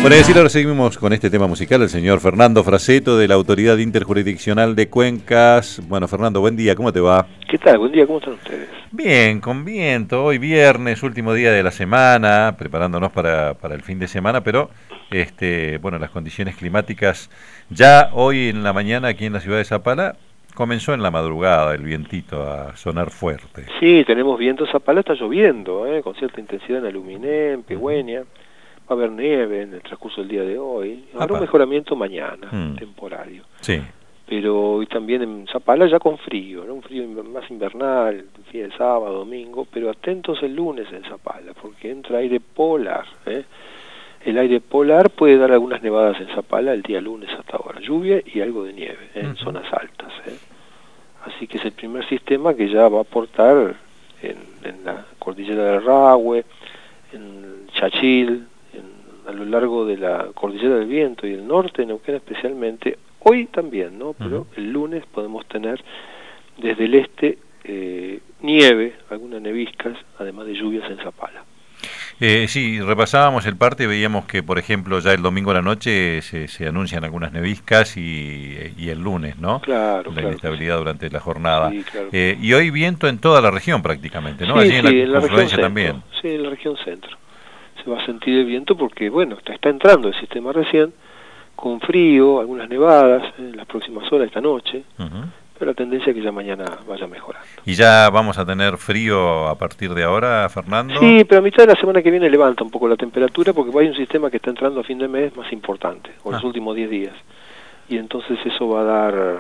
Bueno, y así ahora seguimos con este tema musical, el señor Fernando Fraseto de la Autoridad Interjurisdiccional de Cuencas. Bueno, Fernando, buen día, ¿cómo te va? ¿Qué tal? Buen día, ¿cómo están ustedes? Bien, con viento, hoy viernes, último día de la semana, preparándonos para el fin de semana, pero bueno, las condiciones climáticas ya hoy en la mañana aquí en la ciudad de Zapala comenzó en la madrugada el vientito a sonar fuerte. Sí, tenemos viento. Zapala está lloviendo, con cierta intensidad en Aluminé, en Pigüeña. Va a haber nieve en el transcurso del día de hoy. Habrá un mejoramiento mañana, temporario. Sí. Pero hoy también en Zapala ya con frío, ¿no? Un frío más invernal, fin de sábado, domingo, pero atentos el lunes en Zapala, porque entra aire polar. El aire polar puede dar algunas nevadas en Zapala el día lunes hasta ahora. Lluvia y algo de nieve en zonas altas. Así que es el primer sistema que ya va a aportar en la cordillera del Rahue, en Chachil, a lo largo de la cordillera del Viento y el norte de Neuquén especialmente. Hoy también, ¿no? Pero el lunes podemos tener desde el este nieve, algunas neviscas, además de lluvias en Zapala. Sí, repasábamos el parte y veíamos que, por ejemplo, ya el domingo a la noche se anuncian algunas neviscas y el lunes, ¿no? Claro, la inestabilidad durante la jornada. Sí, claro. Y hoy viento en toda la región prácticamente, ¿no? Sí, allí en la confluencia región también. Sí, en la región centro. Se va a sentir el viento porque, bueno, está entrando el sistema recién, con frío, algunas nevadas en las próximas horas, esta noche, pero la tendencia es que ya mañana vaya mejorando. ¿Y ya vamos a tener frío a partir de ahora, Fernando? Sí, pero a mitad de la semana que viene levanta un poco la temperatura porque hay un sistema que está entrando a fin de mes más importante, o los últimos 10 días. Y entonces eso va a dar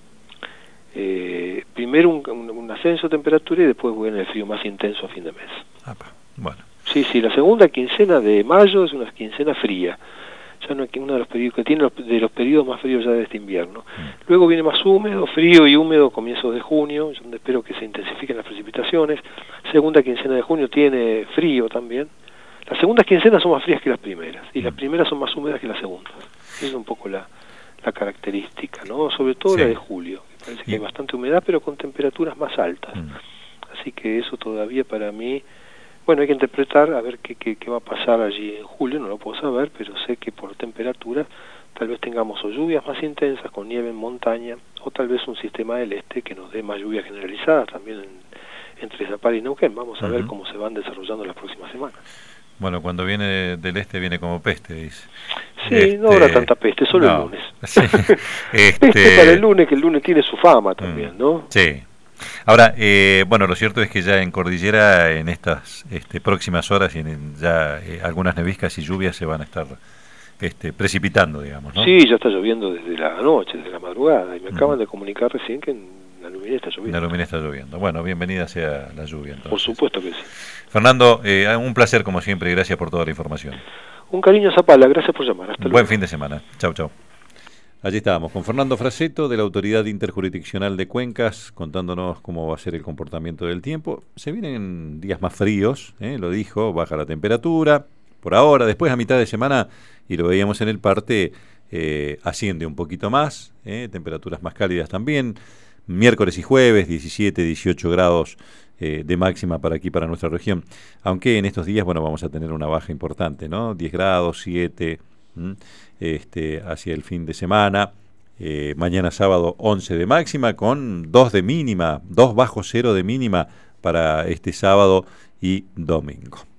primero un ascenso de temperatura y después viene el frío más intenso a fin de mes. Bueno. Sí, la segunda quincena de mayo es una quincena fría. Ya no es uno de los periodos que tiene de los periodos más fríos ya de este invierno. Luego viene más húmedo, frío y húmedo comienzos de junio, donde espero que se intensifiquen las precipitaciones. Segunda quincena de junio tiene frío también. Las segundas quincenas son más frías que las primeras y las primeras son más húmedas que las segundas. Esa es un poco la característica, ¿no? Sobre todo la de julio, que parece que hay bastante humedad pero con temperaturas más altas. Así que eso todavía para mí, bueno, hay que interpretar a ver qué va a pasar allí en julio, no lo puedo saber, pero sé que por temperatura tal vez tengamos o lluvias más intensas con nieve en montaña, o tal vez un sistema del este que nos dé más lluvias generalizadas también entre Zapala y Neuquén. Vamos a ver cómo se van desarrollando las próximas semanas. Bueno, cuando viene del este viene como peste, dice. Sí, no habrá tanta peste, solo el lunes. Sí. Peste para el lunes, que el lunes tiene su fama también, ¿no? Sí. Ahora, bueno, lo cierto es que ya en Cordillera, en estas próximas horas, y ya algunas neviscas y lluvias se van a estar precipitando, digamos, ¿no? Sí, ya está lloviendo desde la noche, desde la madrugada, y me acaban de comunicar recién que en Aluminé está lloviendo. En Aluminé está lloviendo. Bueno, bienvenida sea la lluvia, entonces. Por supuesto que sí. Fernando, un placer como siempre y gracias por toda la información. Un cariño a Zapala, gracias por llamar. Hasta luego. Buen fin de semana. Chau, chau. Allí estábamos con Fernando Fraseto de la Autoridad Interjurisdiccional de Cuencas, contándonos cómo va a ser el comportamiento del tiempo. Se vienen días más fríos, lo dijo, baja la temperatura, por ahora, después a mitad de semana, y lo veíamos en el parte, asciende un poquito más, temperaturas más cálidas también, miércoles y jueves, 17, 18 grados de máxima para aquí, para nuestra región, aunque en estos días, bueno, vamos a tener una baja importante, ¿no? 10 grados, 7 hacia el fin de semana, mañana sábado 11 de máxima con 2 de mínima, 2 bajo cero de mínima para este sábado y domingo.